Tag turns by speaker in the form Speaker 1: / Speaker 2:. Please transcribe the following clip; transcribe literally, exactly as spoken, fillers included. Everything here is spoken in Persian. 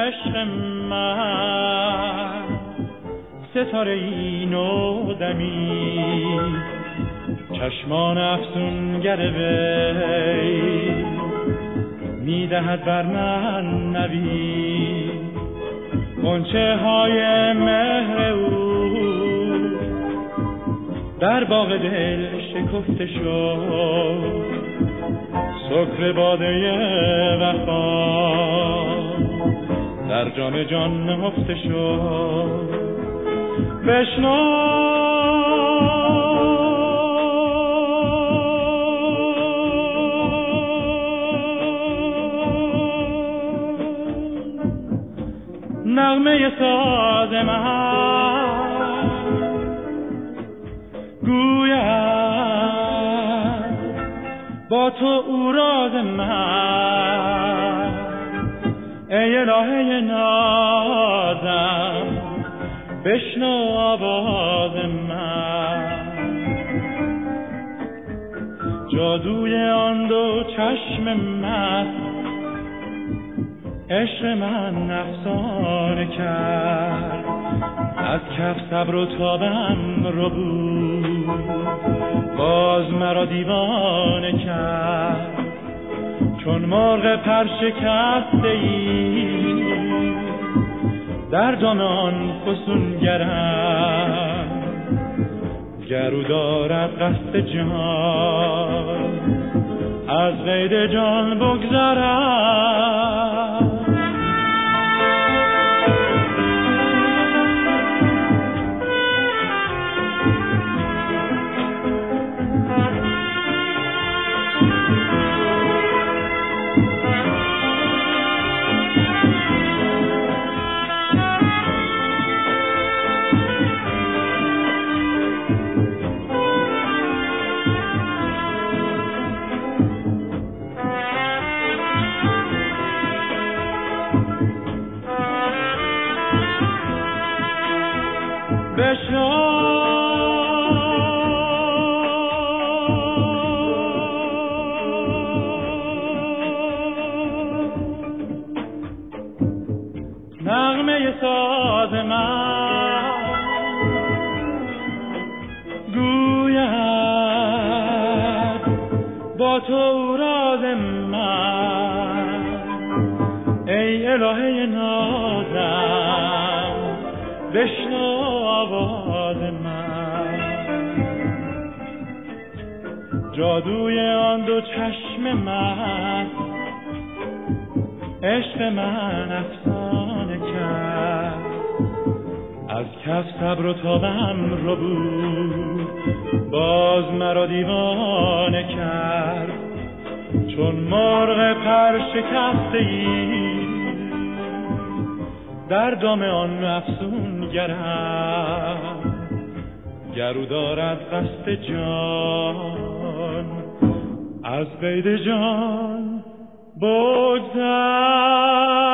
Speaker 1: عشق من ستاره ای نو دمید، چشمان افسونگر وی میدهد بر من نوید. غنچه های مهر او در باغ دل شکفته شد، سکر باده وفا در جام جان نهفته شد. بشنو نغمه ساز من، گوید با تو او راز من. ای الهه نازم بشنو آواز من. جادوی آن دو چشم من عشق من افسانه کرد، از کف صبر و تابم رو بود، باز مرا دیوانه کرد. چون مرغ پر شکسته ای در دام آن فسونگرم، گرو دارد قصد جان از قید جان بگذرم. نغمه ساز من، گوید با تو راز من. ای الهه نازم بشنو آواز من. جادوی آن دو چشم من عشق من افسانه کرد، از کف صبر و تابم رو بود، باز مرا دیوانه کرد. چون مرغ پر شکسته ای در دام آن افسونگرم، گرو دارد قصد جان از قید جان بگذر.